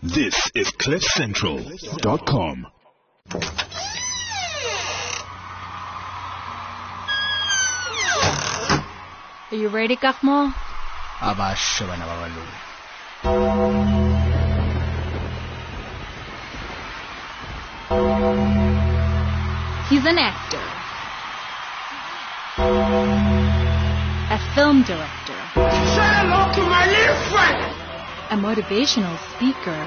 This is CliffCentral.com. Are you ready, Kakmo? Abasha bana babalungu. He's an actor, a film director, Say hello to my little friend. a motivational speaker,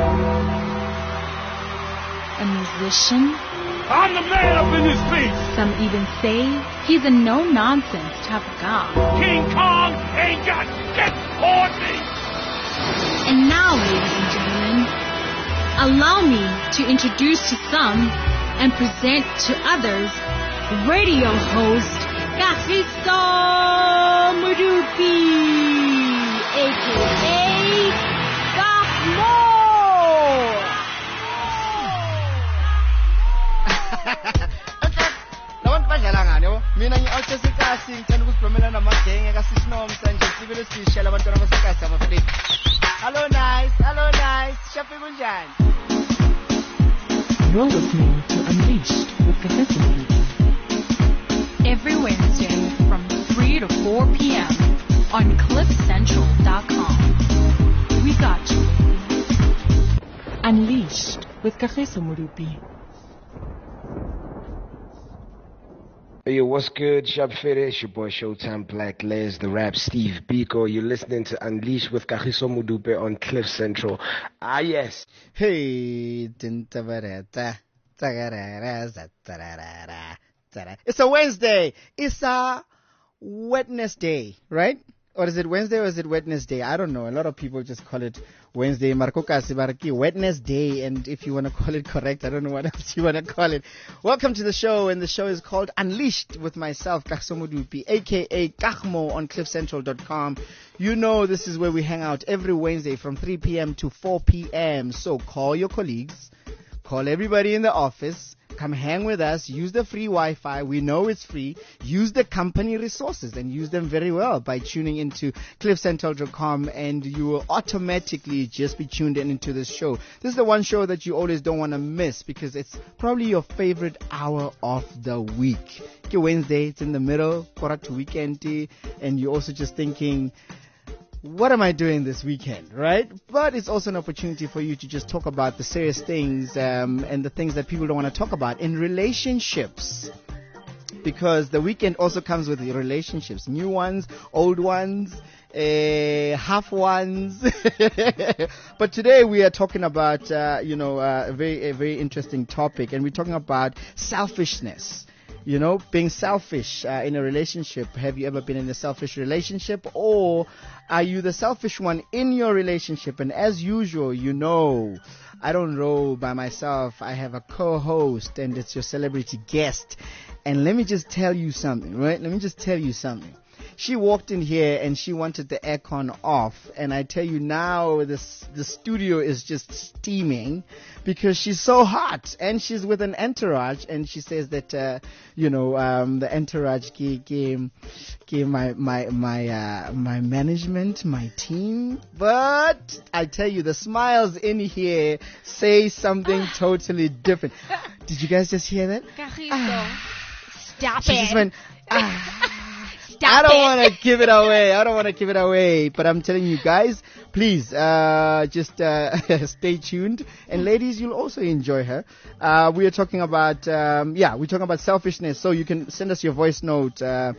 a musician. I'm the man up in this piece. Some even say he's a no-nonsense type of guy. King Kong ain't got shit on me. And now, ladies and gentlemen, allow me to introduce to some and present to others radio host Kagiso Modupi, a.k.a. Kakmo. Labantu badlala ngani yabo? Mina ngi-Outsikasi ngithanda ukuzibhomela namagenge kaSisinom sanje sibele sishela abantwana baseKasi abafrika. Hello nice. Shafi kunjani? You're listening to Unleashed with Kagiso Modupi. Every Wednesday from 3 to 4 p.m. on CliffCentral.com. We got you. Unleashed with Kagiso Modupi. Hey, what's good? Shab Fetish, your boy Showtime Black Les, the rap Steve Biko. You're listening to Unleashed with Kagiso Modupi on Cliff Central. Ah, yes. Hey, tintabarata, tagarara, zatarara, tara. It's a Wednesday. It's a Wednesday, right? Or is it Wednesday or is it Wednesday? I don't know. A lot of people just call it Wednesday. Marco Kasibaraki, Wednesday. And if you want to call it correct, I don't know what else you want to call it. Welcome to the show. And the show is called Unleashed with myself, Kagiso Modupi, a.k.a. Kakmo on CliffCentral.com. You know this is where we hang out every Wednesday from 3 p.m. to 4 p.m. So call your colleagues. Call everybody in the office. Come hang with us. Use the free Wi-Fi. We know it's free. Use the company resources and use them very well by tuning into CliffCentral.com, and you will automatically just be tuned into this show. This is the one show that you always don't want to miss because it's probably your favorite hour of the week. It's Wednesday. It's in the middle, quarter to weekend, and you're also just thinking, what am I doing this weekend, right? But it's also an opportunity for you to just talk about the serious things and the things that people don't want to talk about in relationships. Because the weekend also comes with relationships, new ones, old ones, half ones. But today we are talking about, a very interesting topic, and we're talking about selfishness. You know, being selfish in a relationship. Have you ever been in a selfish relationship, or are you the selfish one in your relationship? And as usual, you know, I don't roll by myself. I have a co-host, and it's your celebrity guest. And let me just tell you something, right? She walked in here and she wanted the aircon off, and I tell you now, the studio is just steaming because she's so hot, and she's with an entourage, and she says that the entourage gave my management, my team, but I tell you, the smiles in here say something totally different. Did you guys just hear that? Stop She it. just went, Stop I don't it. want to give it away. But I'm telling you guys, please just stay tuned. And ladies, you'll also enjoy her. We are talking about selfishness. So you can send us your voice note on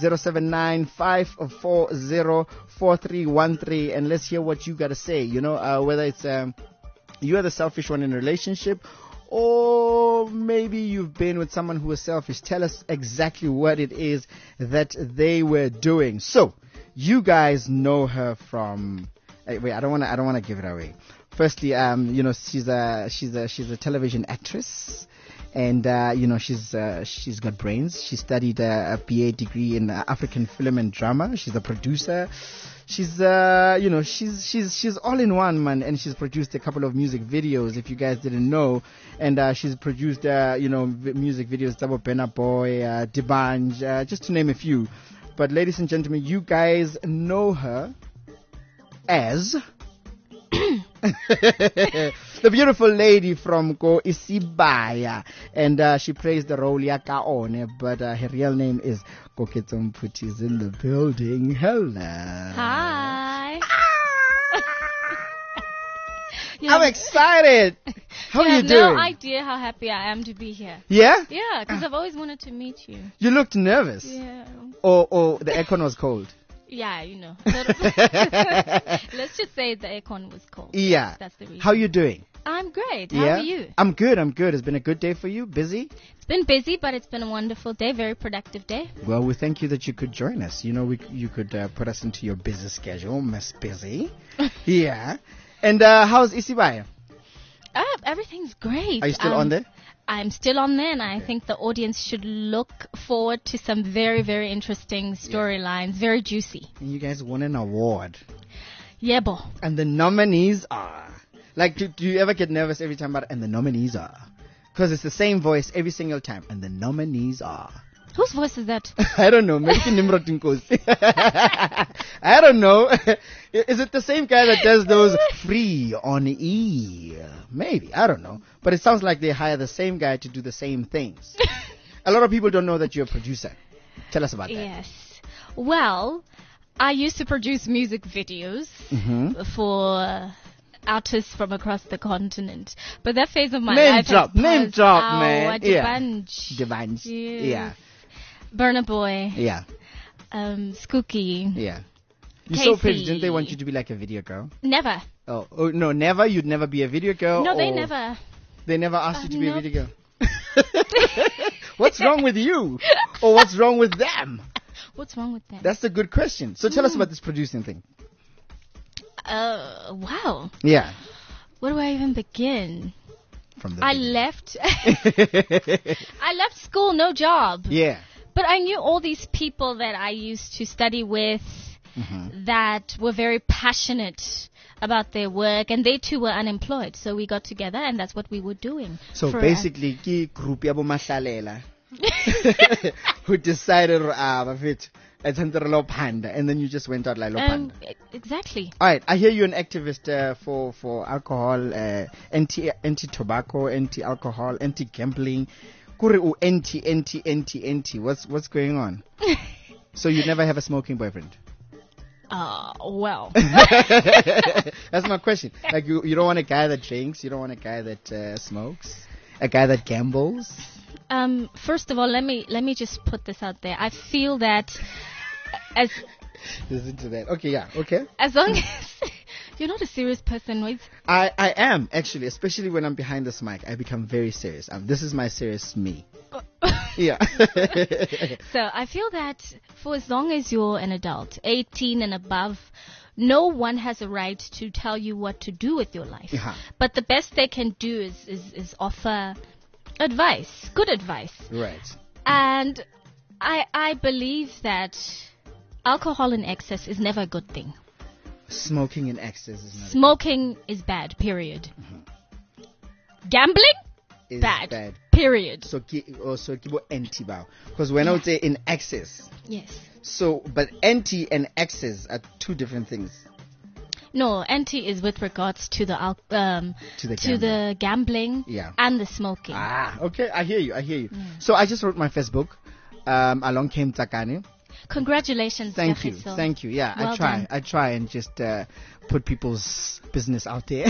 079-540-4313, and let's hear what you got to say. You know, whether it's you are the selfish one in a relationship, or maybe you've been with someone who was selfish. Tell us exactly what it is that they were doing. So, you guys know her from. Wait, I don't want to give it away. Firstly, she's a television actress, and she's got brains. She studied a BA degree in African film and drama. She's a producer. She's she's all in one, man, and she's produced a couple of music videos, if you guys didn't know, and she's produced music videos, Double Benna Boy, Dibanj, just to name a few. But ladies and gentlemen, you guys know her as The beautiful lady from Go Isibaya, and she plays the role Yakaone, but her real name is Koketso Mputi is in the building. Hello. Hi. I'm excited. How are you have doing? no idea how happy I am to be here. Yeah? Yeah, because I've always wanted to meet you. You looked nervous. Yeah. Or the aircon was cold. Yeah, you know. Let's just say the aircon was cold. Yeah. That's the reason. How are you doing? I'm great. How Yeah? are you? I'm good. It's been a good day for you. Busy? It's been busy, but it's been a wonderful day. Very productive day. Well, we thank you that you could join us. You know, you could put us into your busy schedule, Miss Busy. Yeah. And how's Isibaya? Everything's great. Are you still on there? I'm still on there, and I think the audience should look forward to some very, very interesting storylines. Very juicy. And you guys won an award. Yeah, bo. And the nominees are... Like, do you ever get nervous every time about it? And the nominees are... Because it's the same voice every single time. And the nominees are... Whose voice is that? I don't know. Maybe Nimrod Nkosi. I don't know. Is it the same guy that does those free on E? Maybe. I don't know. But it sounds like they hire the same guy to do the same things. A lot of people don't know that you're a producer. Tell us about that. Yes. Well, I used to produce music videos for artists from across the continent. But that phase of my life has Name drop, man. Devanj. Devanj. Yes. Yeah. Burna Boy. Yeah. Skookie. Yeah. You're so pretty. Casey. Didn't they want you to be like a video girl? Never. Oh no, never? You'd never be a video girl? No, they or never. They never asked you to be nope. a video girl? What's wrong with you? Or what's wrong with them? What's wrong with that? That's a good question. So tell us about this producing thing. Wow. Yeah. Where do I even begin? From the I beginning. left. I left school, no job. Yeah. But I knew all these people that I used to study with that were very passionate about their work, and they too were unemployed. So we got together, and that's what we were doing. So for basically, ki group ya bo mahlalela who decided panda, and then you just went out like lo panda. Exactly. All right, I hear you're an activist for alcohol, anti-tobacco, anti-alcohol, anti-gambling. Kure anti. What's going on? So you never have a smoking boyfriend? Well. That's my question. Like you don't want a guy that drinks, you don't want a guy that smokes, a guy that gambles. First of all, let me just put this out there. I feel that as listen to that. Okay, yeah, okay. as long as you're not a serious person, right? I am actually, especially when I'm behind this mic. I become very serious. This is my serious me. Yeah. So I feel that for as long as you're an adult, 18 and above, no one has a right to tell you what to do with your life. Yeah. But the best they can do is offer advice, good advice. Right. And I believe that alcohol in excess is never a good thing. Smoking in excess is not Smoking is bad, period. Gambling? is Bad. Period. So kibo anti bao. Because when I would say in excess, Yes. so but anti and excess are two different things. No, anti is with regards to the the gambling Yeah. and the smoking. Okay, I hear you. So I just wrote my first book. Along came Takane. Congratulations, Thank you. Jafiso. Thank you. Yeah, Well done. I try and just put people's business out there.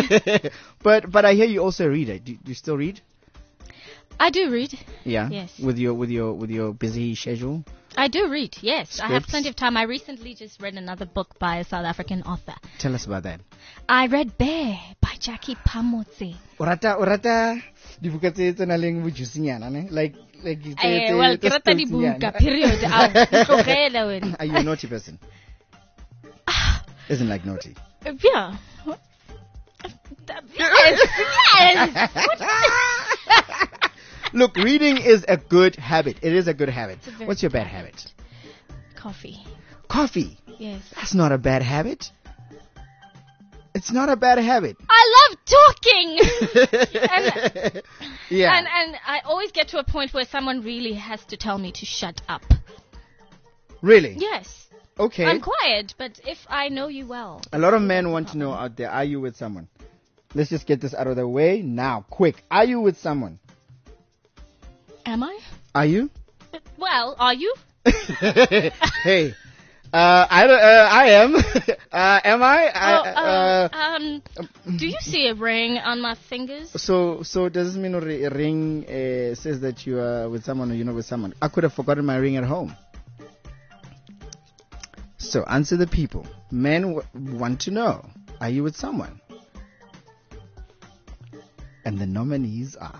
but I hear you also read it. Do you still read? I do read. Yeah. Yes. With your busy schedule. I do read, yes. I have Scripts? plenty of time. I recently just read another book by a South African author. Tell us about that. I read Bear by Jackie Pamotse. Orata dibuka tse tse nang le bojusinyana ne? Like Well, ke rata dibuka, period. Ow, ntlogele wena. Are you a naughty person? Isn't like naughty. Yeah. Yes. Look, reading is a good habit. It is a good habit. It's a very What's your good bad habit? Coffee. Coffee. Yes. That's not a bad habit. It's not a bad habit. I love talking. Yeah. And I always get to a point where someone really has to tell me to shut up. Really? Yes. Okay. I'm quiet, but if I know you well. A lot of men want to know out there, are you with someone? Let's just get this out of the way now, quick. Are you with someone? Am I? Are you? Well, are you? Hey, I am. Am I? Do you see a ring on my fingers? So does this mean a ring says that you are with someone or you're not with someone? I could have forgotten my ring at home. So answer the people. Men want to know, are you with someone? And the nominees are.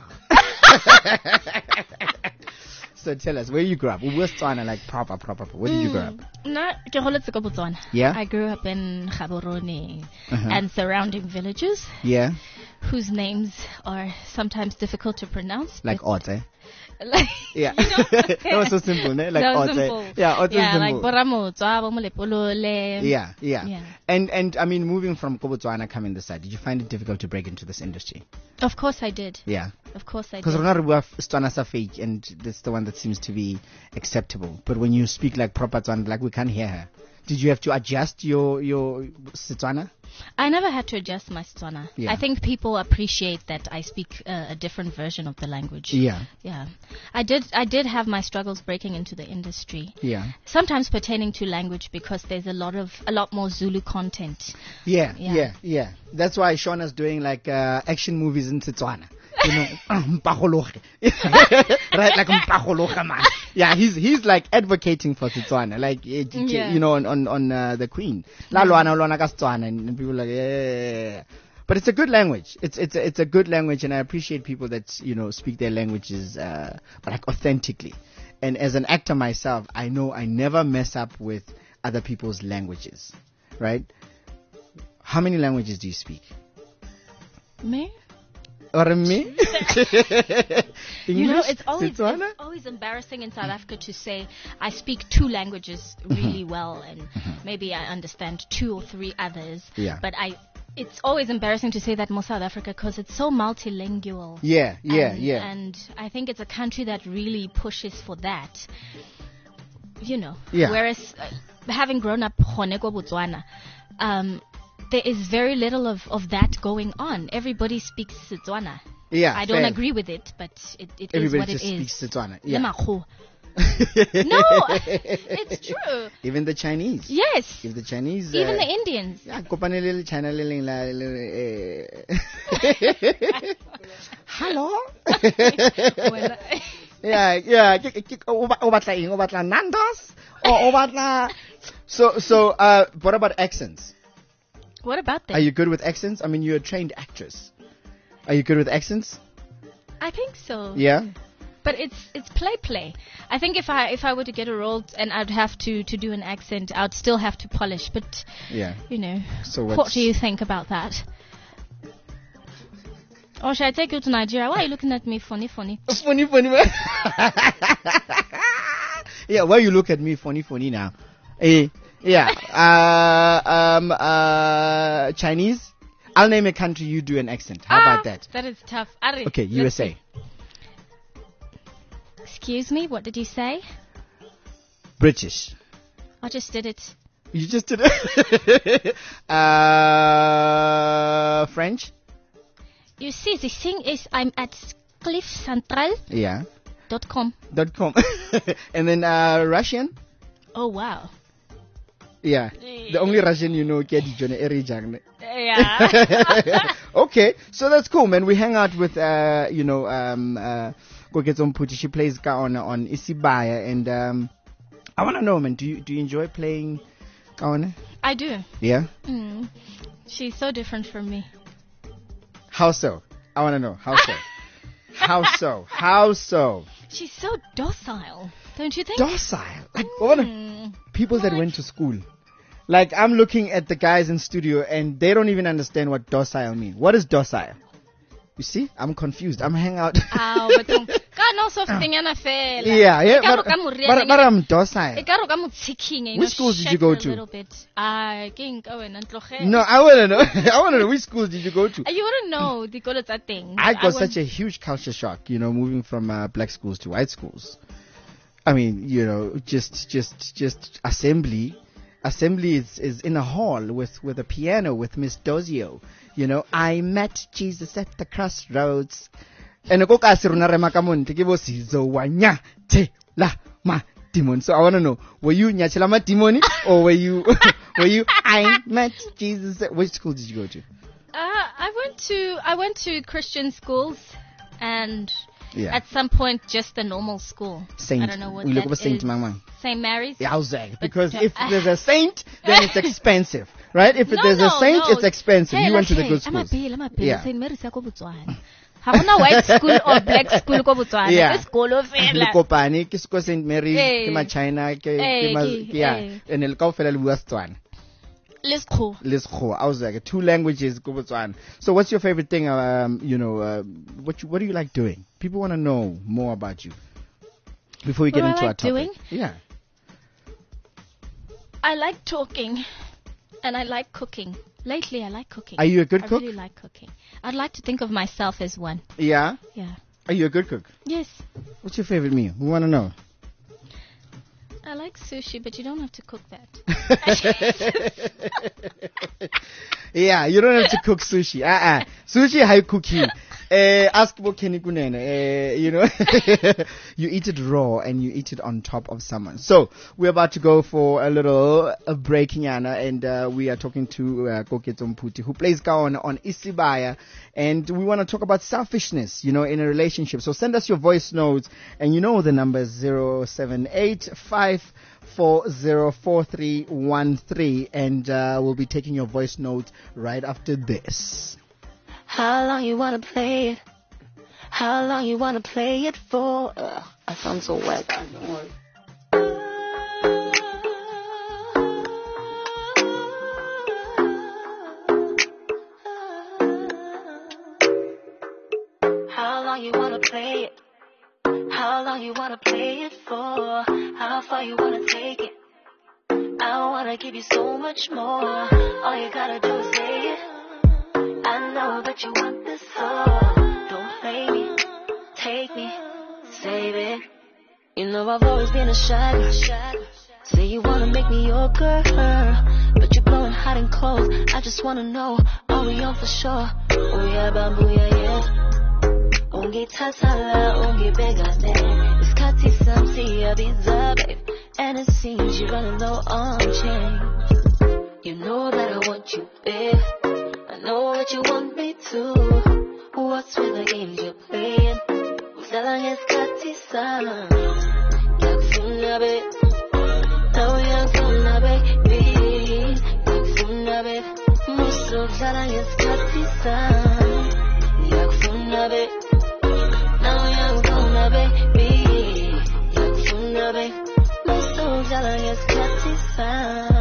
So tell us, where you grew up? We were Tswana, like proper. Where did you grow up? Ke holetse ko Botswana. Yeah? I grew up in Gaborone and surrounding villages Yeah? whose names are sometimes difficult to pronounce. Like Ote? Like, Yeah. you know? That was so simple, ne? Like That was Ote. simple. Yeah, Ote is Yeah, simple. like Boramotswa, Bomolepolole. Yeah. Yeah. And I mean, moving from Botswana coming this side, did you find it difficult to break into this industry? Of course I did. Yeah. Of course I Because did. Ronaldo have Tswana sa fake, and that's the one that seems to be acceptable. But when you speak like proper Tswana, like we can't hear her. Did you have to adjust your Setswana? I never had to adjust my Tswana. Yeah. I think people appreciate that I speak a different version of the language. Yeah. Yeah. I did have my struggles breaking into the industry. Yeah. Sometimes pertaining to language because there's a lot more Zulu content. Yeah. Yeah. Yeah. That's why Shauna's doing like action movies in Setswana. You know, mpagologe. Right, like mpagologe, man. Yeah, he's like advocating for Setswana, like you know, on the Queen. La Luana ka Setswana, and people are like, yeah. But it's a good language. It's a good language, and I appreciate people that speak their languages like authentically. And as an actor myself, I know I never mess up with other people's languages, right? How many languages do you speak? Me? Or me? English? It's always embarrassing in South Africa to say I speak 2 languages really well, and maybe I understand 2 or 3 others. Yeah. But it's always embarrassing to say that more South Africa because it's so multilingual. Yeah. And I think it's a country that really pushes for that. Yeah. Whereas having grown up Gone ko Botswana, there is very little of that going on. Everybody speaks Setswana. Yeah. I don't fair. agree with it, but it is Everybody what it just is. speaks Setswana. Le Yeah. makgo. No, it's true. Even the Chinese. Yes. If the Chinese. Even the Indians. Yeah, kopane le China le leng Hello. Well, Yeah. O batla eng? O batla Nandos? O batla. So what about accents? what about them? Are you good with accents? I mean, you're a trained actress. Are you good with accents? I think so. Yeah. But it's play. I think if I were to get a role and I'd have to do an accent, I'd still have to polish. But Yeah. So what do you think about that? Or should I take you to Nigeria? Why are you looking at me funny? Funny. Yeah, why you look at me funny now? Yeah. Chinese. I'll name a country. You do an accent. How about that? That is tough. Ari, Okay, let's USA. see. Excuse me, what did you say? British. I just did it. You just did it. French. You see, the thing is, I'm at cliffcentral.com. Yeah. .com. And then Russian. Oh, wow. Yeah. The only Russian you know, Erijang. Yeah. Okay, so that's cool, man. We hang out with Koketom Puti. She plays Kaona on Isibaya, and I want to know, man, do you enjoy playing Kaona? I do. Yeah. She's so different from me. How so? I want to know. How so? How so? She's so docile, don't you think? Docile. Like people that went to school. Like, I'm looking at the guys in studio and they don't even understand what docile mean. What is docile? You see? I'm confused. I'm hanging out. Ow, but no soft thing fela. Yeah. But I'm docile. Which schools did you go to? No, I want to know. I want to know which schools did you go to? You wouldn't know the college thing. I got such a huge culture shock, moving from black schools to white schools. I mean, just assembly. assembly is in a hall with a piano with Miss Dozio. You know, I met Jesus at the crossroads. And go kasi runa rema ka monte ke bo sizo wa nya te la ma demon. So I want to know, were you nyachela ma demon or were you I met Jesus at, which school did you go to? I went to Christian schools and Yeah. at some point just the normal school. Saint. I don't know what We that look up Saint is. Mangmang. St. Mary's. Yeah, because if there's a saint, then it's expensive, right? If No, there's a saint, no. it's expensive. Hey, You went to the hey, good schools. Yeah. St. Mary's ya ko Botswana. Ha gona white school or black school ko Botswana. Yeah. Ke sekolo fela. Lekopane ke sko St. Mary's Eh. ke ma China ke Eh, ma ke- yeah eh. and el kaofela le bua Setswana. Le sekgo. Lekgowa. Two languages ko Botswana. So what's your favorite thing what do you like doing? People want to know more about you. Before we get What do I into our like topic. doing? Yeah. I like talking and I like cooking. Lately I like cooking. Are you a good I cook? really like cooking. I'd like to think of myself as one. Yeah. Yeah. Are you a good cook? Yes. What's your favorite meal? We want to know. I like sushi, but you don't have to cook that. Yeah, you don't have to cook sushi. Sushi hai cooking. Ask about Kenny Kunene. You know, you eat it raw and you eat it on top of someone. So we're about to go for a little break, Nyana, and we are talking to Koketso Mputi, who plays Kaona on Isibaya, and we want to talk about selfishness, you know, in a relationship. So send us your voice notes, and you know the number is 078-540-4313, and we'll be taking your voice note right after this. How long you wanna play it? How long you wanna play it for? I sound so wet. How long you wanna play it? How long you wanna play it for? How far you wanna take it? I wanna give you so much more. All you gotta do is say it. I know that you want this all. Don't play me, take me, save it. You know I've always been a shy girl. Say you wanna make me your girl, but you're blowing hot and cold. I just wanna know, are we on for sure? Oh yeah, bamboo, yeah. Ungi tatala, ungi begane. It's kati samsi abiza, babe. And it seems you're running low on change. You know that I want you, babe. I know that you want me to. What's with the games you're playing? Usalang es katisa. Yakfuna be. No yakfuna baby. Yakfuna be. Muso usalang es katisa. Yakfuna be. No yakfuna baby. Yakfuna be. Muso usalang es katisa.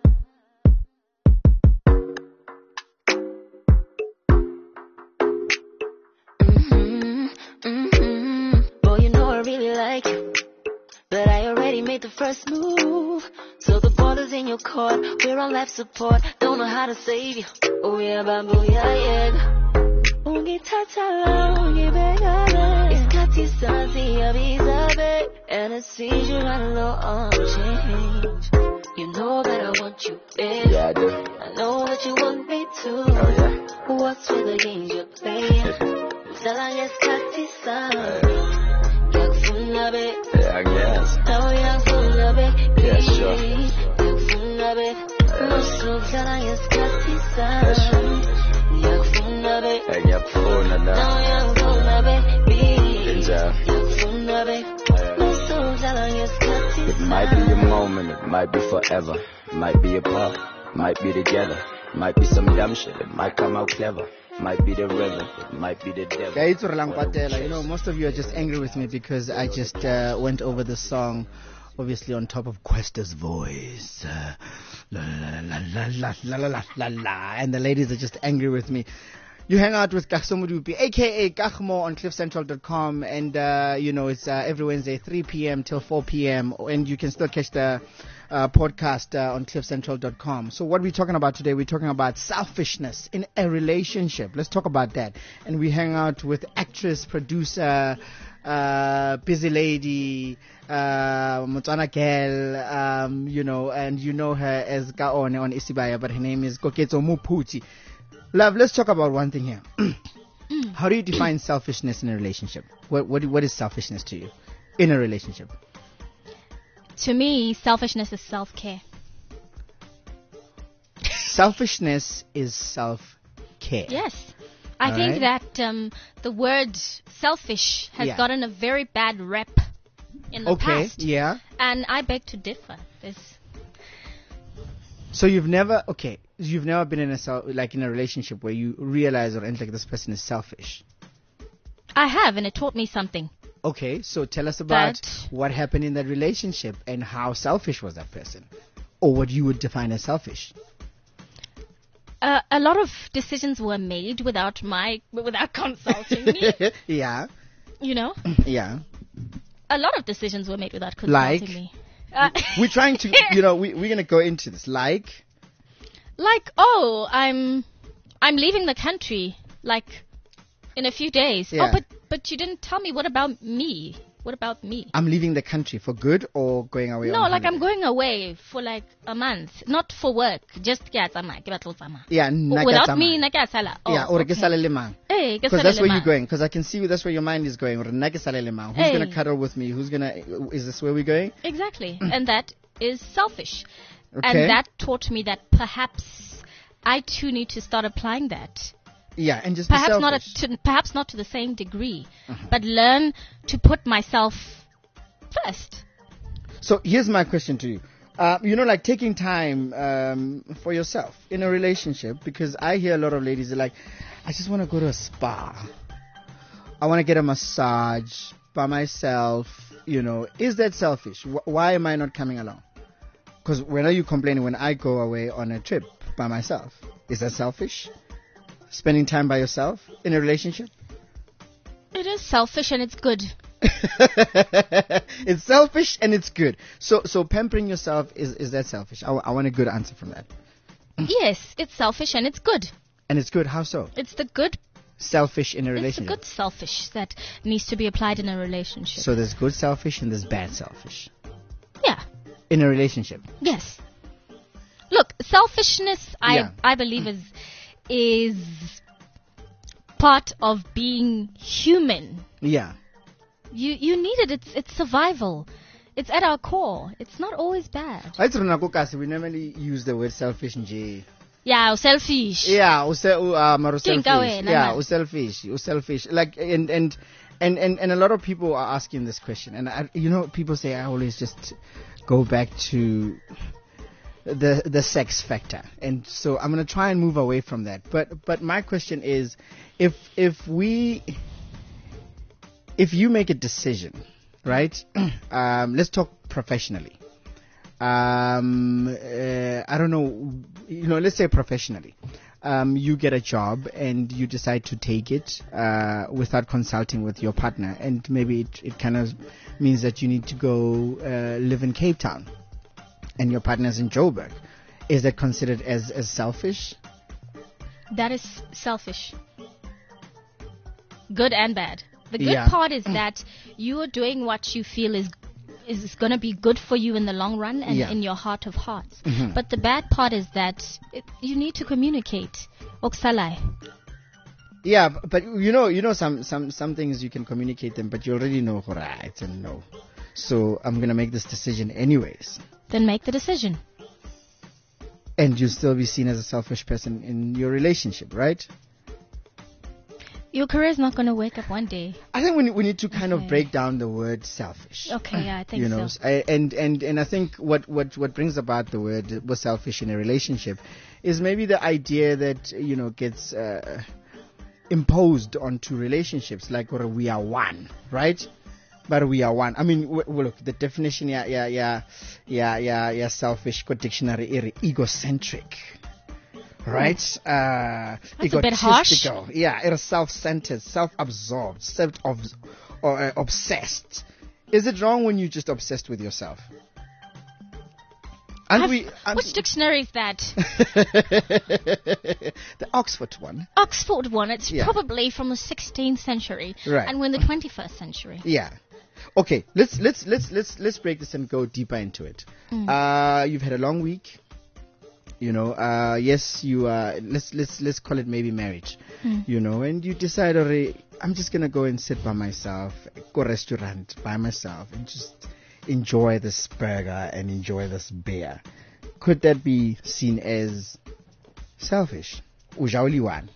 Boy, you know I really like you, but I already made the first move. So the ball is in your court. We're on life support. Don't know how to save you. Oh yeah, bamboo, yeah. Ungi tatala, ungi begane. It's kati santi abizabe, and it seems you're running low on change. You know that I want you, babe. Yeah, I do. I know that you want me to. Oh, yeah. What's with the games you're playing? Usalang es katisa. Yakfuna be. Yeah, I guess. No yakfuna be. Yeah, sure. Yakfuna be. Muso usalang es katisa. That's true. Yakfuna be. Hey, yakfuna No now. yakfuna be. Ninja. Yakfuna be. Muso usalang es katisa. It might be a moment, it might be forever. It might be apart, might be together. Might be some dumb shit, it might come out clever. Might be the river, it might be the devil. Yeah, it's Orlang Patela. You know, most of you are just angry with me because I just went over the song, obviously on top of Questa's voice. La la la la la la la la la, and the ladies are just angry with me. You hang out with Kagiso Modupi, aka Kagmo, on cliffcentral.com, and you know, it's every Wednesday 3 p.m. till 4 p.m. and you can still catch the podcast on cliffcentral.com. So what we're talking about today, we're talking about selfishness in a relationship. Let's talk about that. And we hang out with actress, producer, busy lady, Motswana girl, you know, and you know her as Kaone on Isibaya, but her name is Koketso Muputi. Love, let's talk about one thing here. How do you define selfishness in a relationship? What is selfishness to you in a relationship? To me, selfishness is self-care. Selfishness is self-care. Yes. I All think right. that the word selfish has Yeah. gotten a very bad rep in the Okay, past. yeah. And I beg to differ. So you've never been in a relationship where you realize or like this person is selfish. I have, and it taught me something. Okay, so tell us about That- what happened in that relationship and how selfish was that person, or what you would define as selfish. A lot of decisions were made without consulting me. Yeah, You know, yeah. a lot of decisions were made without consulting Like? me. We're trying to, we're gonna go into this. Like, I'm leaving the country, in a few days. Yeah. Oh, but you didn't tell me. What about me? What about me? I'm leaving the country for good or going away. No, on I'm holiday? going away for a month, not for work. Just Yeah, without me, nakasama. na kaya sala. Oh, Yeah, or okay. Because Because that's where you're going. Because I can see that's where your mind is going. Who's Hey. gonna cuddle with me? Is this where we're going? Exactly, and that is selfish. Okay. And that taught me that perhaps I too need to start applying that. Yeah, and just Perhaps be selfish. perhaps not to the same degree, but learn to put myself first. So here's my question to you. Taking time for yourself in a relationship, because I hear a lot of ladies are like, I just want to go to a spa. I want to get a massage by myself. Is that selfish? Why am I not coming along? Because when are you complaining when I go away on a trip by myself? Is that selfish? Spending time by yourself in a relationship? It is selfish and it's good. It's selfish and it's good. So pampering yourself, is that selfish? I want a good answer from that. Yes, it's selfish and it's good. And it's good. How so? It's the good. Selfish in a It's the relationship. good selfish that needs to be applied in a relationship. So there's good selfish and there's bad selfish Yeah. in a relationship. Yes. Look, selfishness, Yeah. I believe is part of being human. Yeah. You need it. It's survival. It's at our core. It's not always bad. We normally use the word selfish nje. Yeah, selfish. Yeah, maro Think selfish. away, Yeah, Nana. selfish. Like and a lot of people are asking this question, and people say I always just go back to the sex factor, and so I'm gonna try and move away from that. But my question is, if you make a decision, right? Let's talk professionally. I don't know. Let's say professionally. You get a job and you decide to take it without consulting with your partner, and maybe it kind of means that you need to go live in Cape Town, and your partner's in Joburg. Is that considered as selfish? That is selfish. Good and bad. The good Yeah. part is that you are doing what you feel is going to be good for you in the long run and Yeah. in your heart of hearts. Mhm. But the bad part is that you need to communicate. Oksalai. Yeah, but some things you can communicate them, but you already know right and no. So I'm gonna make this decision anyways, Then make the decision. and you'll still be seen as a selfish person in your relationship, right? Your career is not going to wake up one day. I think we need to kind of Okay. break down the word selfish. Okay, yeah, I think so. And I think what brings about the word was selfish in a relationship is maybe the idea that gets imposed onto relationships, like or we are one, right? But we are one. I mean, look, the definition, selfish. Got dictionary, egocentric. Right? That's a bit harsh. Egotistical. Yeah, it is self-centered, self-absorbed, obsessed. Is it wrong when you're just obsessed with yourself? Which dictionary is that? The Oxford one. Oxford one. It's Yeah. probably from the 16th century, Right. and we're in the 21st century. Yeah. Okay, let's break this and go deeper into it. You've had a long week. You know, yes, you let's call it maybe marriage. You know, and you decide, already, I'm just gonna go and sit by myself, go restaurant by myself, and just enjoy this burger and enjoy this beer. Could that be seen as selfish? Ujauli one.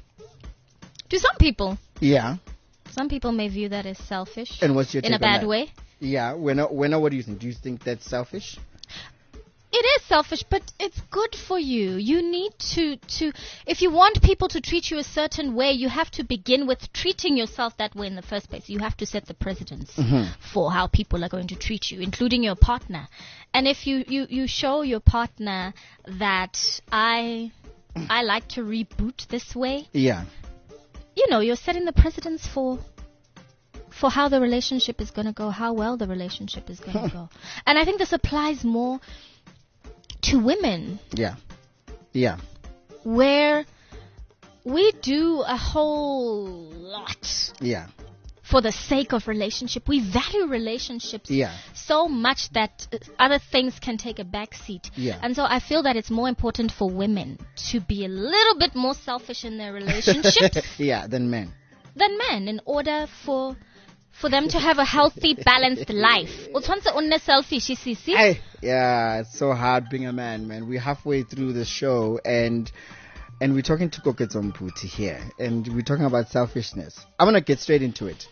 To some people, Yeah. some people may view that as selfish. And what's your take in a on bad that? way? Yeah. When what do you think? Do you think that's selfish? It is selfish, but it's good for you. You need to if you want people to treat you a certain way, you have to begin with treating yourself that way in the first place. You have to set the precedence for how people are going to treat you, including your partner. And if you show your partner that I like to reboot this way, Yeah. you know, you're setting the precedence for how the relationship is going to go, how well the relationship is going to go. And I think this applies more to women, Yeah. Yeah. where we do a whole lot Yeah. for the sake of relationship. We value relationships Yeah. so much that other things can take a back seat. Yeah. And so I feel that it's more important for women to be a little bit more selfish in their relationships Yeah, than men. than men, in order for them to have a healthy, balanced life. O tshwantse o nne selfish, sisi. Hey, yeah, it's so hard being a man, man. We're halfway through the show, and we're talking to Koketso Mputi here, and we're talking about selfishness. I want to get straight into it.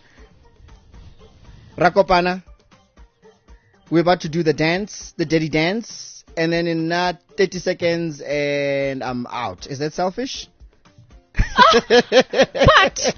Rakopana, we're about to do the dance, the dirty dance, and then in 30 seconds, and I'm out. Is that selfish? But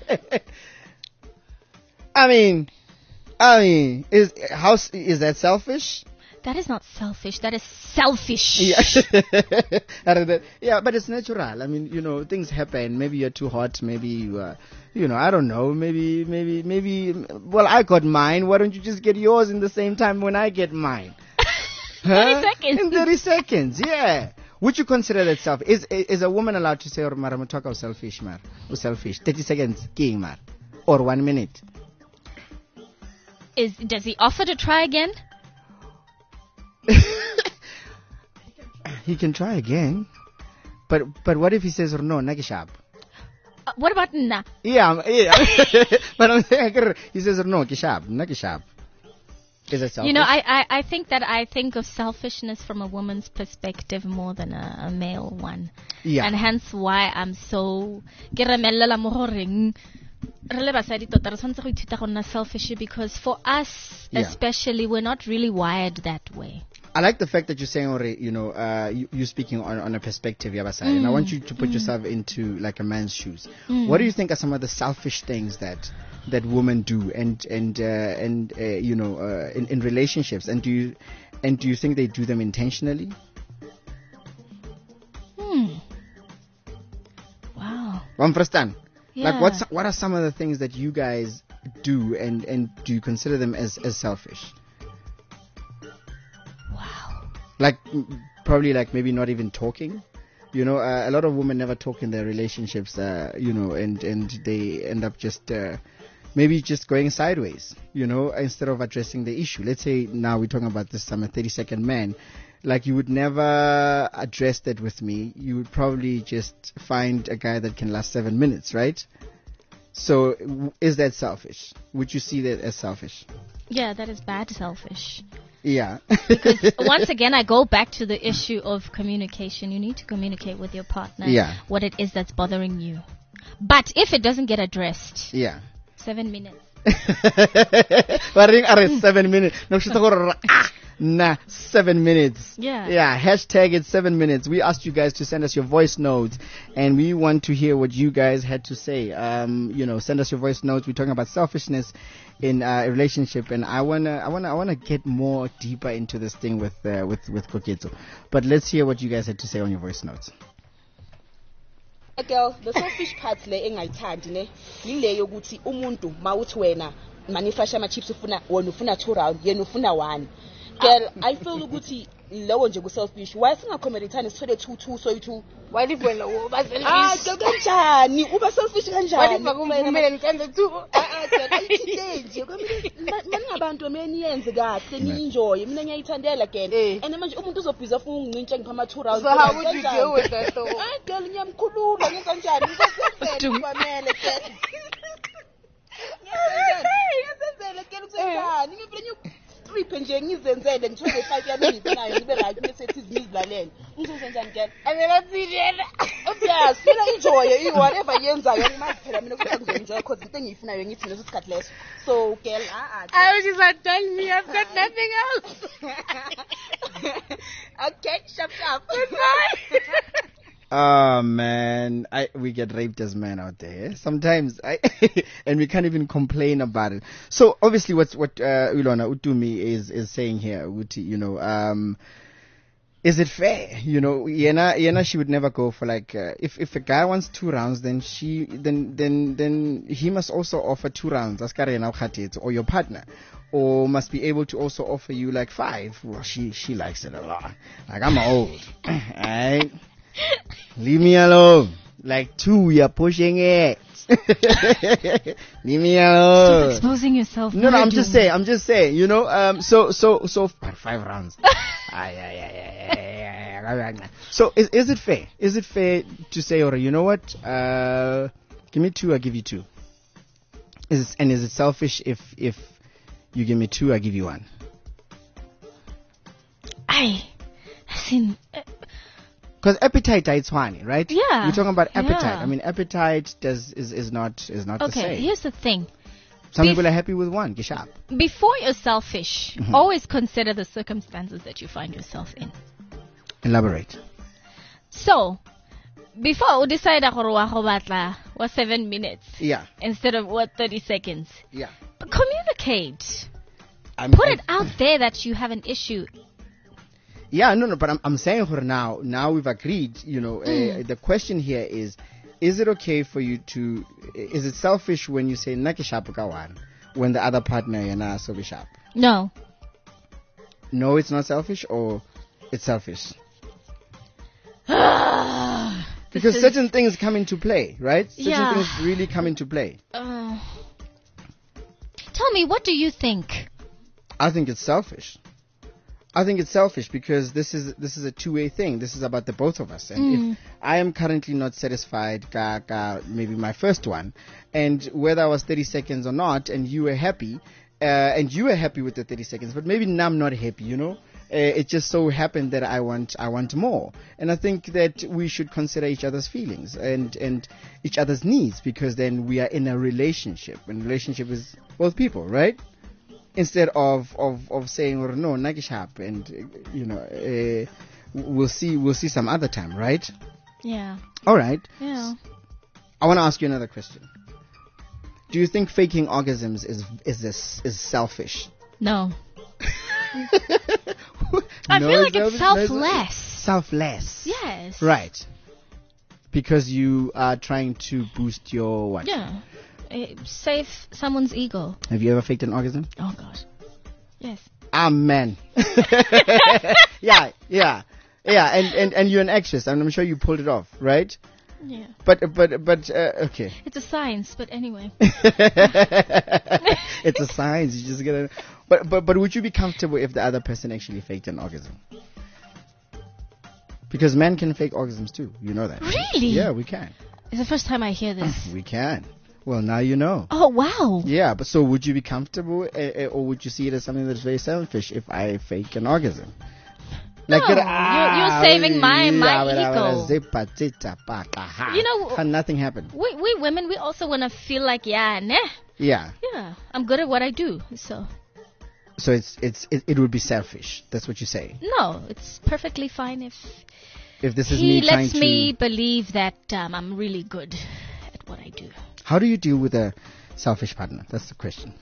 I mean, is that selfish? that is not selfish. That is selfish. Yeah. Yeah, but it's natural. I mean, you know, things happen. Maybe you're too hot. Maybe you are, you know, I don't know. Maybe. Well, I got mine. Why don't you just get yours in the same time when I get mine? 30 seconds. In 30 seconds, yeah. Would you consider that selfish? Is a woman allowed to say, or Maramataka or selfish, mar? Or selfish? 30 seconds, king, mar? Or 1 minute? Does he offer to try again? He can try again. But what if he says, or no, nakishab? What about nah? Yeah. But I'm saying, he says, no, kishab, nakishab. Is it selfish? You know, I think of selfishness from a woman's perspective more than a male one. Yeah. And hence why I'm so selfish, because for us, Yeah. especially, we're not really wired that way. I like the fact that you're saying, already, you know, you're speaking on a perspective, Yabasai, and I want you to put yourself into like a man's shoes. What do you think are some of the selfish things that women do, and you know, in relationships, and do you think they do them intentionally? Wow. Understand? Yeah. Like, what are some of the things that you guys do, and do you consider them as selfish? Wow. Like, probably like maybe not even talking. You know, a lot of women never talk in their relationships, you know, and they end up just maybe just going sideways, you know, instead of addressing the issue. Let's say now we're talking about this, I'm a 30-second man. Like, you would never address that with me. You would probably just find a guy that can last 7 minutes, right? So, is that selfish? Would you see that as selfish? Yeah, that is bad selfish. Yeah. Once again, I go back to the issue of communication. You need to communicate with your partner what it is that's bothering you. But if it doesn't get addressed, Yeah. 7 minutes. But I think 7 minutes. No, she's talking 7 minutes. Yeah. Yeah. Hashtag it 7 minutes. We asked you guys to send us your voice notes, and we want to hear what you guys had to say. You know, send us your voice notes. We're talking about selfishness in a relationship, and I wanna get more deeper into this thing with Koketso. But let's hear what you guys had to say on your voice notes. Girl, the selfish part le engayithandi ne yile yokuthi umuntu mawuthi wena manufacture ama chips ufuna 2 round yena ufuna 1. Girl, I feel ukuthi Lowo nje ku-selfish. Why singacommodithani sithole 2 soyi-2? What if wena uba Ah, selfish? kanjani? Uba selfish kanjani? What if akumvumele ngisenze 2? Ayithinte mangabantu meniyenze kahle ni-enjoy mina ngiyayithandela again and manje umuntu uzobhiza afuna ungincintshe ngipha ama 2 rounds. So how would you deal with that though? Hayi girl ngiyamkhulula ngenza kanjani? Ngizosenzela kwamele girl. Ngiyasenzela girl kusenzani? Ngifuna trip nje ngizenzele ngithole 5 yami nginayo ngibe right ngesethi izilalela. Ngizozenza kanjani girl? Angelathini. Yes, mina enjoy whatever yenzayo ngimazi phela mina ukuthi ngizoenjoy cause into engiyifunayo ngithi leso sikhathi leso. So girl, I was just like, tell me I've got nothing else. Okay, sharp. Goodbye. Oh man, we get raped as men out there. Sometimes and we can't even complain about it. So obviously, what Ilona Utumi is saying here, Uti, is it fair? Yena, she would never go for like if a guy wants 2 rounds, then then he must also offer 2 rounds. Or your partner, or must be able to also offer you like 5. Well, she likes it a lot. Like I'm old, alright. Leave me alone. Like 2, you're pushing it. Leave me alone. Stop exposing yourself. No, I'm just saying. So 5 rounds. So is it fair? Is it fair to say, or you know what? Give me 2, I give you 2. Is it selfish if you give me 2, I give you 1? Because appetite is funny, right? Yeah. We're talking about appetite. Yeah. I mean, appetite is not the same. Okay, here's the thing. Some people are happy with 1. Get sharp. Before you're selfish, always consider the circumstances that you find yourself in. Elaborate. So, before you decide what 7 minutes instead of 30 seconds. Yeah. Communicate. Put it out there that you have an issue. Yeah, no, but I'm saying for now we've agreed, the question here is it okay for you to, is it selfish when you say nakishapukawan when the other partner yana so sharp? No. No, it's not selfish, or it's selfish? Because certain things come into play, right? Certain things really come into play. Tell me, what do you think? I think it's selfish. I think it's selfish because this is a two-way thing. This is about the both of us. And if I am currently not satisfied, maybe my first one, and whether I was 30 seconds or not, and you were happy, and you were happy with the 30 seconds, but maybe now I'm not happy, it just so happened that I want more. And I think that we should consider each other's feelings and each other's needs, because then we are in a relationship, and relationship is both people, right? Instead of saying, or no, Nagishap, and we'll see some other time, right? Yeah. All right. Yeah. I want to ask you another question. Do you think faking orgasms is selfish? No. I feel like it's selfless. Selfless. Yes. Right. Because you are trying to boost your what? Yeah. Save someone's ego. Have you ever faked an orgasm? Oh gosh. Yes. Amen. Yeah. And you're an actress, and I'm sure you pulled it off, right? Yeah. But okay. It's a science, but anyway. It's a science. You just gotta. But would you be comfortable if the other person actually faked an orgasm? Because men can fake orgasms too. You know that. Really? Yeah, we can. It's the first time I hear this. We can. Well, now you know. Oh, wow. Yeah, but so would you be comfortable, or would you see it as something that's very selfish if I fake an orgasm? No, you're saving my ego. Can nothing happen? We women, we also want to feel like, Yeah. I'm good at what I do, so. So it would be selfish. That's what you say. No, it's perfectly fine if this is he me trying lets me believe that I'm really good at what I do. How do you deal with a selfish partner? That's the question.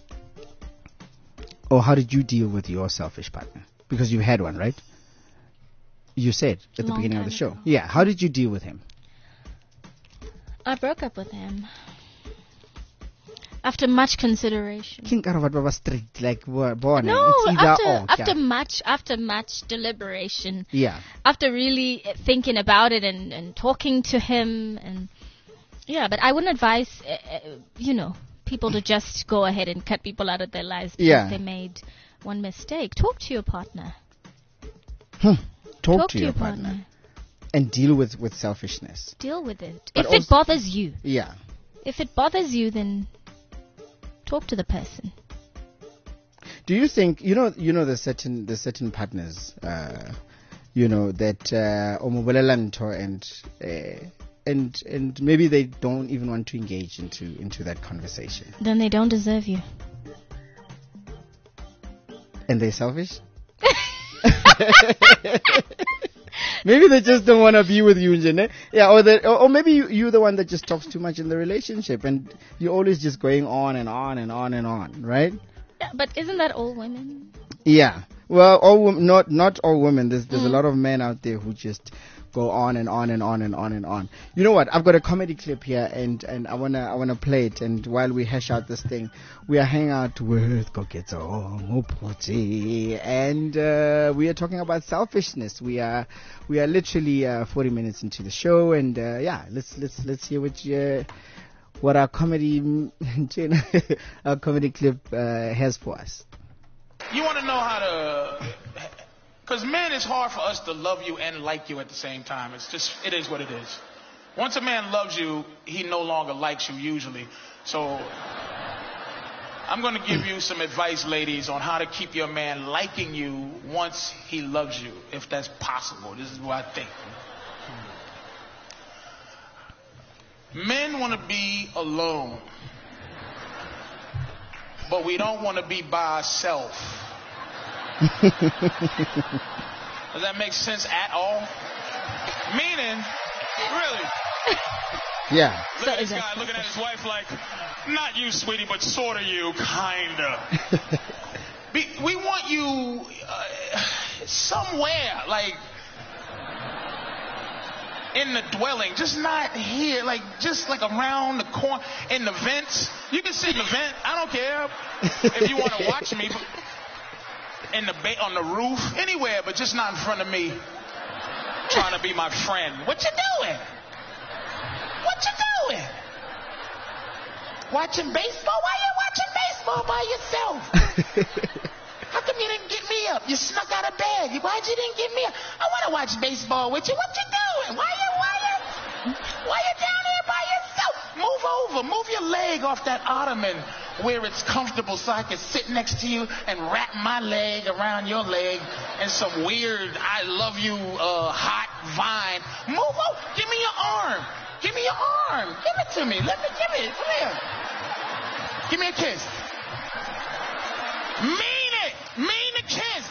Or how did you deal with your selfish partner? Because you had one, right? You said at the beginning of the show. Ago. Yeah. How did you deal with him? I broke up with him. After much consideration. King Karavat Baba strict, like born. No, It's either or. after much deliberation. Yeah. After really thinking about it and talking to him and yeah, but I wouldn't advise people to just go ahead and cut people out of their lives because they made one mistake. Talk to your partner. Talk to your partner. And deal with selfishness. Deal with it. But if it bothers you. Yeah. If it bothers you, then talk to the person. Do you think the certain partners that and maybe they don't even want to engage into that conversation? Then they don't deserve you. And they're selfish? Maybe they just don't want to be with you, Jane. Yeah, or maybe you're the one that just talks too much in the relationship, and you're always just going on and on and on and on, right? Yeah, but isn't that all women? Yeah. Well, not all women. There's a lot of men out there who just go on and on and on and on and on. You know what? I've got a comedy clip here, and I wanna play it. And while we hash out this thing, we are hanging out with Koketso Mopoti, and we are talking about selfishness. We are literally 40 minutes into the show, and let's hear what our comedy clip has for us. You want to know how to... Because, man, it's hard for us to love you and like you at the same time. It is what it is. Once a man loves you, he no longer likes you usually. So I'm going to give you some advice, ladies, on how to keep your man liking you once he loves you, if that's possible. This is what I think. Men want to be alone, but we don't want to be by ourselves. Does that make sense at all? Meaning, really. Yeah. Look at this guy looking at his wife like, not you, sweetie, but sort of you, kinda. We want you somewhere, like in the dwelling, just not here, just around the corner, in the vents. You can sit in the vent. I don't care if you want to watch me. But on the roof, anywhere, but just not in front of me, trying to be my friend. What you doing? What you doing? Watching baseball? Why you watching baseball by yourself? How come you didn't get me up? You snuck out of bed. Why'd you didn't get me up? I want to watch baseball with you. What you doing? Why you down here by yourself? Move over. Move your leg off that ottoman where it's comfortable so I can sit next to you and wrap my leg around your leg and some weird I love you hot vine. Move over. Give me your arm. Give me your arm. Give it to me. Give it. Come here. Give me a kiss. Mean it. Mean the kiss.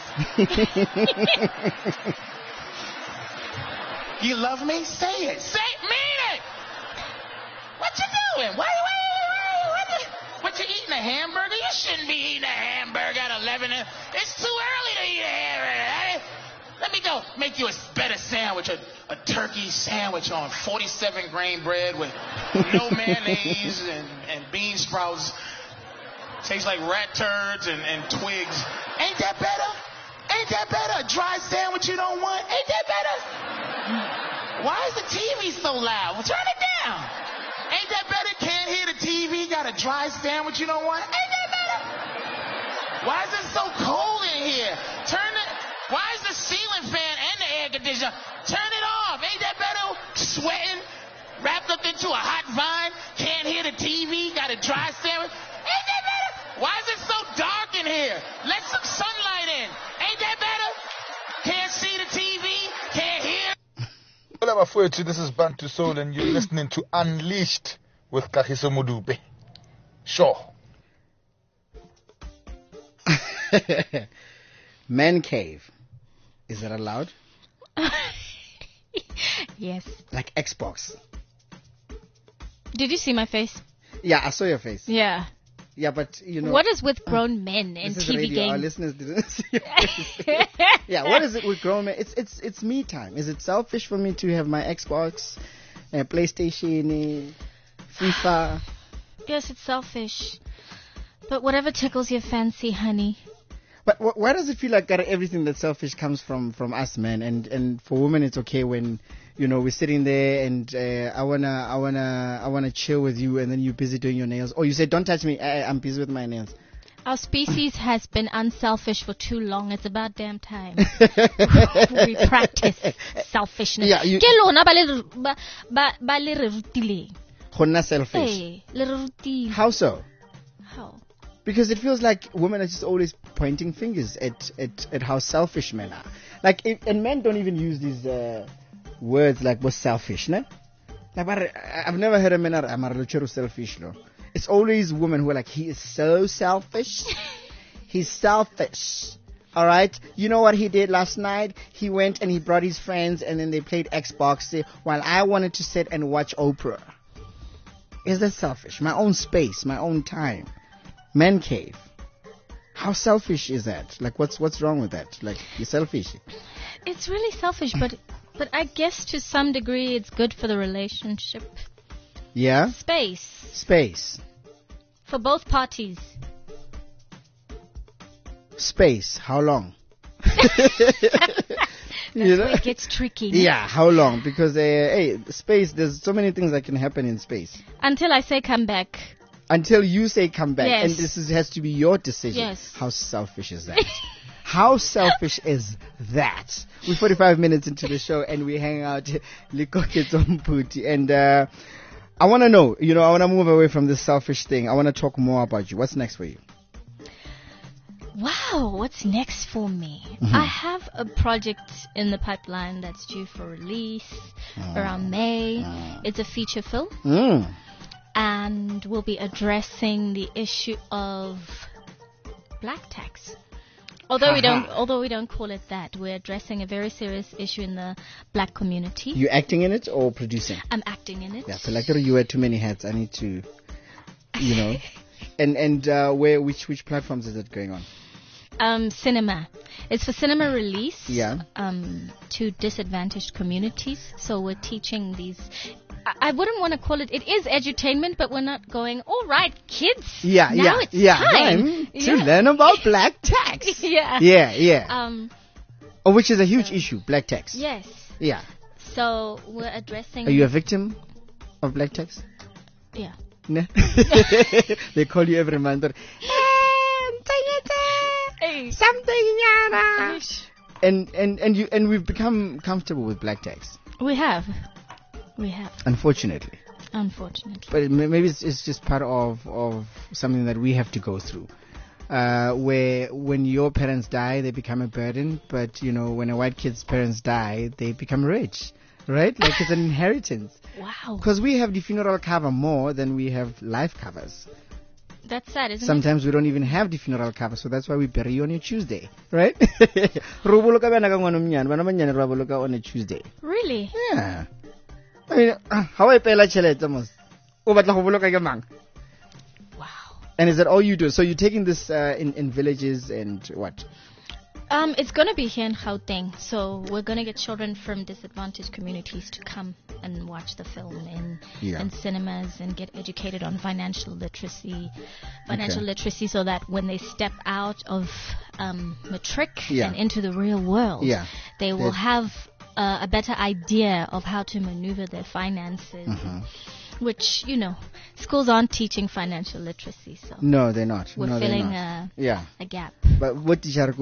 You love me? Say it. Mean it. What you doing? What you eating, a hamburger? You shouldn't be eating a hamburger at 11. It's too early to eat a hamburger. Let me go make you a better sandwich, a turkey sandwich on 47 grain bread with no mayonnaise and bean sprouts. Tastes like rat turds and twigs. Ain't that better? Ain't that better? A dry sandwich you don't want? Ain't that better? Why is the TV so loud? Well, turn it down. Ain't that better? Can't hear the TV. Got a dry sandwich you don't want? Ain't that better? Why is it so cold in here? Why is the ceiling fan and the air conditioner? Turn it off. Ain't that better? Sweating, wrapped up into a hot vine. Can't hear the TV. Got a dry sandwich. Ain't that better? Why is it so dark in here? Let some sunlight in. Ain't that better? Can't see the TV. Can't hear. Hello, this is Bantu Soul, and you're listening to Unleashed with Kagiso Mudube. Sure. Man cave. Is that allowed? Yes. Like Xbox. Did you see my face? Yeah, I saw your face. Yeah. Yeah, but you know. What is with grown men in TV radio. games? Our listeners didn't see your face. Yeah, what is it with grown men? It's me time. Is it selfish for me to have my Xbox, PlayStation, FIFA? Yes, it's selfish. But whatever tickles your fancy, honey. But why does it feel like that everything that's selfish comes from us men, and for women it's okay when we're sitting there and I wanna chill with you, and then you're busy doing your nails, or you say don't touch me, I'm busy with my nails. Our species has been unselfish for too long. It's about damn time we practice selfishness. Yeah, Ke lona ba le re rutileng. Gonna selfish. Hey, le re rutile. How so? How? Because it feels like women are just always pointing fingers at how selfish men are. Like, and men don't even use these words like "was selfish," ne? Like, but I've never heard a man say selfish, no. It's always women who are like, he is so selfish. He's selfish. All right. You know what he did last night? He went and he brought his friends, and then they played Xbox while I wanted to sit and watch Oprah. Is that selfish? My own space, my own time. Man cave. How selfish is that? Like, what's wrong with that? Like, you're selfish. It's really selfish, but I guess to some degree it's good for the relationship. Yeah? Space. For both parties. Space. How long? That's where it gets tricky. Yeah, how long? Because, space, there's so many things that can happen in space. Until I say come back. Until you say come back. Yes. And this has to be your decision. Yes. How selfish is that? How selfish is that? We're 45 minutes into the show and we hang out Likoketsomputi. And I want to know, I want to move away from this selfish thing. I want to talk more about you. What's next for you? Wow, what's next for me? Mm-hmm. I have a project in the pipeline that's due for release around May. It's a feature film. And we'll be addressing the issue of black tax. Although we don't call it that, we're addressing a very serious issue in the black community. You acting in it or producing? I'm acting in it. Yeah, so like you wear too many hats. I need to, and which platforms is it going on? Cinema. It's for cinema release. Yeah. To disadvantaged communities. So we're teaching these. I wouldn't want to call it. It is edutainment, but we're not going. All right, kids. Now it's time to learn about black tax. Yeah. Which is a huge issue, black tax. Yes. Yeah. So we're addressing. Are you a victim of black tax? Yeah. No. They call you every month. And we've become comfortable with black tax. We have. Unfortunately. But maybe it's just part of something that we have to go through. Where when your parents die, they become a burden. But, when a white kid's parents die, they become rich. Right? Like it's an inheritance. Wow. Because we have the funeral cover more than we have life covers. That's sad, isn't Sometimes we don't even have the funeral cover, so that's why we bury you on a Tuesday, right? On a Tuesday. Really? Yeah. I mean, how I pay la chelete mos? O batla go boloka ke mang? Wow. And is that all you do? So you're taking this in villages and what? It's going to be here in Gauteng. So we're going to get children from disadvantaged communities to come and watch the film in cinemas and get educated on financial literacy. Literacy so that when they step out of matric and into the real world, they will have a better idea of how to maneuver their finances. Which, schools aren't teaching financial literacy. So no, they're not. We're filling a gap. But what teacher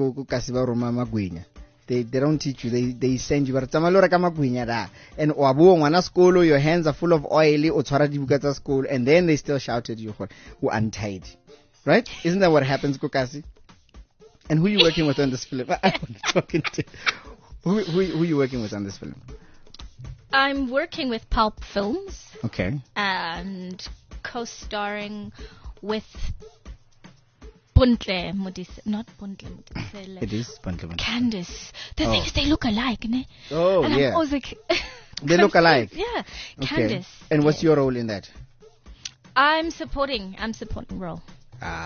they don't teach you. They send you. And school, your hands are full of oil. Or school, and then they still shout at you, "Who untied?" Right? Isn't that what happens, Kukasi? And who are you working with on this film? I want to talk to. Who are you working with on this film? I'm working with Pulp Films. Okay. And co-starring with Buntle Modise. Not Buntle Modise. It is Buntle Modise. Candice. The thing is, they look alike, ne? Oh, and yeah. I'm always like... They look alike? Yeah. Okay. Candice. And what's your role in that? I'm supporting role.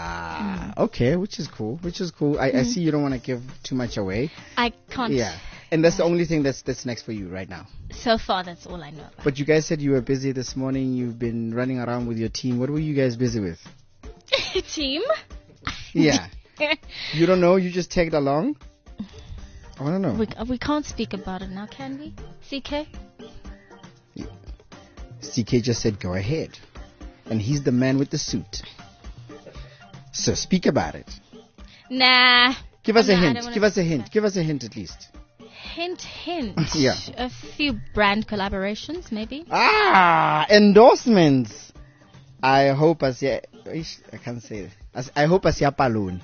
Okay, which is cool. I see you don't want to give too much away. I can't. Yeah. And that's the only thing that's next for you right now. So far, that's all I know about. But you guys said you were busy this morning. You've been running around with your team. What were you guys busy with? Team? Yeah. You don't know? You just tagged along? I want to know. We can't speak about it now, can we? CK? CK just said go ahead. And he's the man with the suit. So speak about it. Nah. Give us a hint. Give us a hint. Give us a hint at least. Hint. Yeah. A few brand collaborations, maybe. Endorsements. I hope I can't say it. I hope I see a balloon.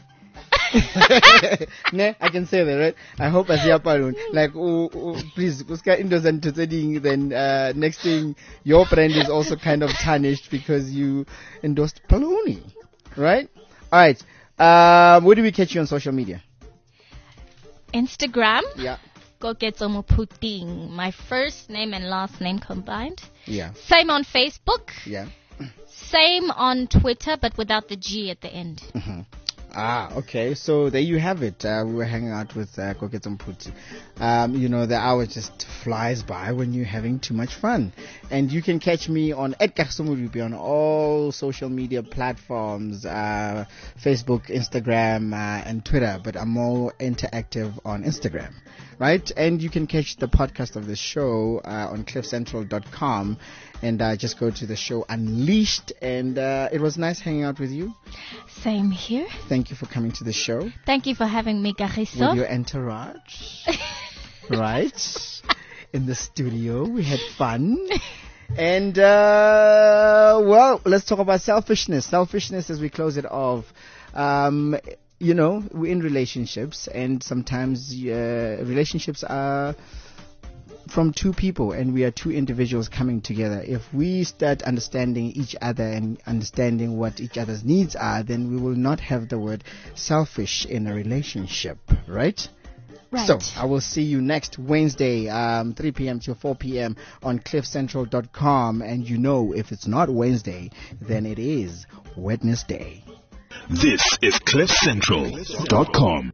Ne, I can say that, right? I hope I see a balloon. Like, please, then next thing, your brand is also kind of tarnished because you endorsed Paloni, right? All right. Where do we catch you on social media? Instagram. Yeah. Koketso Puting. My first name and last name combined. Yeah. Same on Facebook. Yeah. Same on Twitter, but without the G at the end. Mm-hmm. Okay. So there you have it. We were hanging out with Koketso Mputi. The hour just flies by when you're having too much fun. And you can catch me on Kagiso Modupe on all social media platforms, Facebook, Instagram, and Twitter. But I'm more interactive on Instagram. Right? And you can catch the podcast of the show on cliffcentral.com. And just go to the show Unleashed. And it was nice hanging out with you. Same here. Thank you for coming to the show. Thank you for having me, Kagiso. With your entourage. Right? In the studio. We had fun. And, let's talk about selfishness. Selfishness as we close it off. We're in relationships, and sometimes relationships are from two people, and we are two individuals coming together. If we start understanding each other and understanding what each other's needs are, then we will not have the word selfish in a relationship, right? Right. So, I will see you next Wednesday, 3 p.m. to 4 p.m. on cliffcentral.com. And if it's not Wednesday, then it is Wednesday. This is cliffcentral.com.